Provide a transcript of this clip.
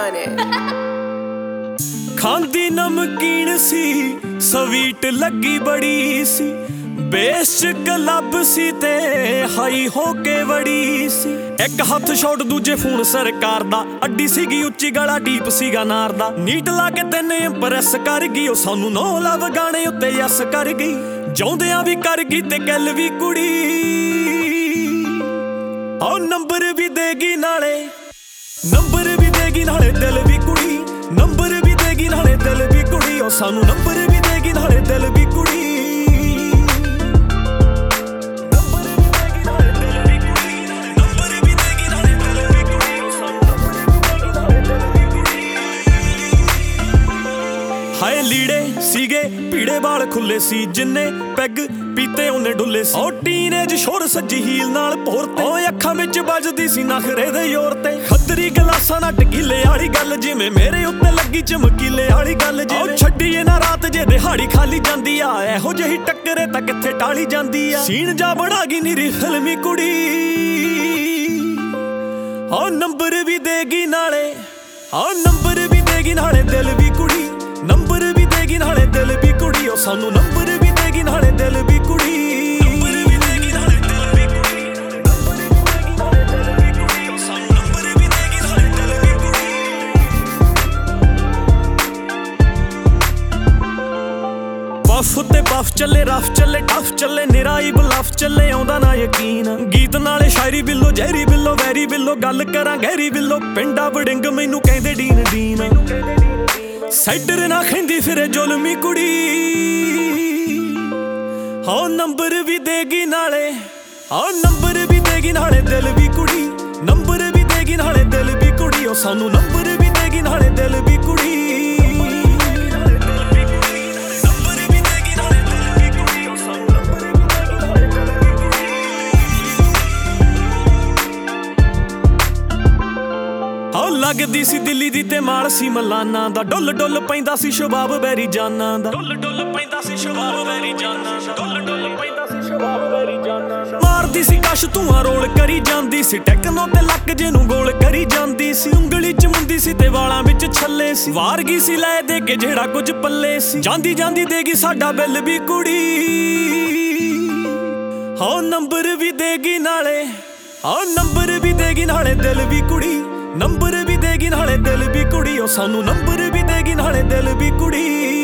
on it. ਖਾਂਦੀ ਨਮਕੀਨ ਸੀ sweet ਲੱਗੀ ਬੜੀ ਸੀ ਬੇਸ ਚ ਕਲੱਬ ਸੀ ਤੇ ਹਾਈ ਹੋ ਕੇ ਵੜੀ ਸੀ ਇੱਕ ਹੱਥ ਸ਼ਾਟ ਦੂਜੇ ਫੋਨ ਸਰਕਾਰ ਦਾ ਅੱਡੀ ਸੀਗੀ ਉੱਚੀ ਗਲਾ ਡੀਪ ਸੀਗਾ ਨਾਰ ਦਾ ਨੀਟ ਲਾ ਕੇ ਤੈਨੇ ਇੰਪ੍ਰੈਸ ਕਰ ਗਈ ਉਹ ਸਾਨੂੰ ਨੋ ਲਵ ਗਾਣੇ ਉੱਤੇ ਯਸ ਕਰ ਗਈ ਜਾਉਂਦਿਆਂ ਵੀ ਕਰ ਗਈ ਤੇ ਗੱਲ ਵੀ ਕੁੜੀ ਉਹ ਨੰਬਰ ਵੀ ਦੇਗੀ ਨਾਲੇ ਦਿਲ ਵੀ ਕੁੜੀ ਨੰਬਰ ਵੀ ਦੇਗੀ ਨਾਲੇ ਦਿਲ ਵੀ ਕੁੜੀ ਉਹ ਸਾਨੂੰ ਨੰਬਰ ਵੀ ਦੇਗੀ ਨਾਲੇ ਦਿਲ ਵੀ ਕੁੜੀ ਹਾਏ ਲੀੜੇ ਸੀਗੇ ਪੀੜੇ ਵਾਲ ਖੁੱਲੇ ਸੀ ਜਿੰਨੇ ਪੈਗ ਪੀਤੇ ਉਹਨੇ ਡੁੱਲੇ ਸੀ ਉਹ ਟੀਨੇਜ ਸ਼ੋਰ ਸੱਜੀ ਹੀਲ ਨਾਲ ਭੋਰਤੇ ਓਏ ਅੱਖਾਂ ਵਿੱਚ ਵੱਜਦੀ ਸੀ ਨਖਰੇ ਦੇ ਜ਼ੋਰ ਤੇ ਖੱਤਰੀ ਗਲਾਸਾਂ ਨਾਲ ਟਕੀਲੇ ਵਾਲੀ ਗੱਲ ਜਿਵੇਂ ਮੇਰੇ ਉੱਤੇ ਲੱਗੀ ਚਮਕੀਲੇ ਵਾਲੀ ਗੱਲ ਜਿਵੇਂ ਛੱਡੀਏ ਨਾ ਰਾਤ ਜੇ ਦਿਹਾੜੀ ਖਾਲੀ ਜਾਂਦੀ ਆ ਇਹੋ ਜਿਹੀ ਟੱਕਰੇ ਤਾਂ ਕਿੱਥੇ ਟਾਲੀ ਜਾਂਦੀ ਆ ਸੀਨ ਜਾ ਬਣਾ ਗਈ ਨੀਰੀ ਫਿਲਮੀ ਕੁੜੀ ਉਹ ਨੰਬਰ ਵੀ ਦੇਗੀ ਨਾਲੇ ਦਿਲ ਵੀ ਕੁੜੀ ਨੰਬਰ ਵੀ ਦੇਗੀ ਨਾਲੇ ਦਿਲ ਵੀ ਕੁੜੀ ਉਹ ਸਾਨੂੰ ਨੰਬਰ ਵੀ ਦੇਗੀ ਨਾਲੇ ਦਿਲ ਵੀ ਕੁੜੀ ਬਫ ਤੇ ਬਫ ਚੱਲੇ ਰਫ ਚੱਲੇ ਟਫ ਚੱਲੇ ਨਿਰਾਈ ਬਲਫ ਚੱਲੇ ਆਉਂਦਾ ਨਾ ਯਕੀਨ ਗੀਤ ਨਾਲੇ ਸ਼ਾਇਰੀ ਬਿੱਲੋ ਜ਼ਹਿਰੀ ਬਿੱਲੋ ਵੈਰੀ ਬਿੱਲੋ ਗੱਲ ਕਰਾਂ ਗਹਿਰੀ ਬਿੱਲੋ ਪਿੰਡਾ ਵੜਿੰਗ ਮੈਨੂੰ ਕਹਿੰਦੇ ਡੀਨ ਸੈਡਰ ਨਾ ਖੈਂਦੀ ਫਿਰੇ ਜ਼ੁਲਮੀ ਕੁੜੀ ਹੋ ਨੰਬਰ ਵੀ ਦੇਗੀ ਨਾਲੇ ਦਿਲ ਵੀ ਕੁੜੀ ਨੰਬਰ ਵੀ ਦੇਗੀ ਨਾਲੇ ਦਿਲ ਵੀ ਕੁੜੀ ਉਹ ਸਾਨੂੰ ਨੰਬਰ ਵੀ ਦੇਗੀ ਨਾਲੇ ਦਿਲ ਵੀ ਕੁੜੀ ਲੱਗਦੀ ਸੀ ਦਿੱਲੀ ਦੀ ਤੇ ਮਾਲ ਸੀ ਮਲਾਨਾ ਦਾ ਡੁੱਲ ਪੈਂਦਾ ਸੀ ਸ਼ਬਾਬ ਬੈਰੀ ਜਾਨਾਂ ਦਾ ਮਾਰਦੀ ਸੀ ਕਸ਼ ਧੂਆਂ ਰੋਲ ਕਰੀ ਜਾਂਦੀ ਸੀ ਟੈਕਨੋ ਤੇ ਲੱਕ ਜਿਹਨੂੰ ਗੋਲ ਕਰੀ ਜਾਂਦੀ ਸੀ ਉਂਗਲੀ ਚ ਮੁੰਦੀ ਸੀ ਤੇ ਵਾਲਾਂ ਵਿੱਚ ਛੱਲੇ ਸੀ ਵਾਰ ਗਈ ਸੀ ਲੈ ਦੇ ਕੇ ਜਿਹੜਾ ਕੁਝ ਪੱਲੇ ਸੀ ਜਾਂਦੀ ਦੇਗੀ ਸਾਡਾ ਬਿੱਲ ਵੀ ਕੁੜੀ ਹੋ ਨੰਬਰ ਵੀ ਦੇਗੀ ਨਾਲੇ ਦਿਲ ਵੀ ਕੁੜੀ ਨੰਬਰ ਵੀ ਦੇਗੀ ਨਾਲੇ ਦਿਲ ਵੀ ਕੁੜੀ ਉਹ ਸਾਨੂੰ ਨੰਬਰ ਵੀ ਦੇਗੀ ਨਾਲੇ ਦਿਲ ਵੀ ਕੁੜੀ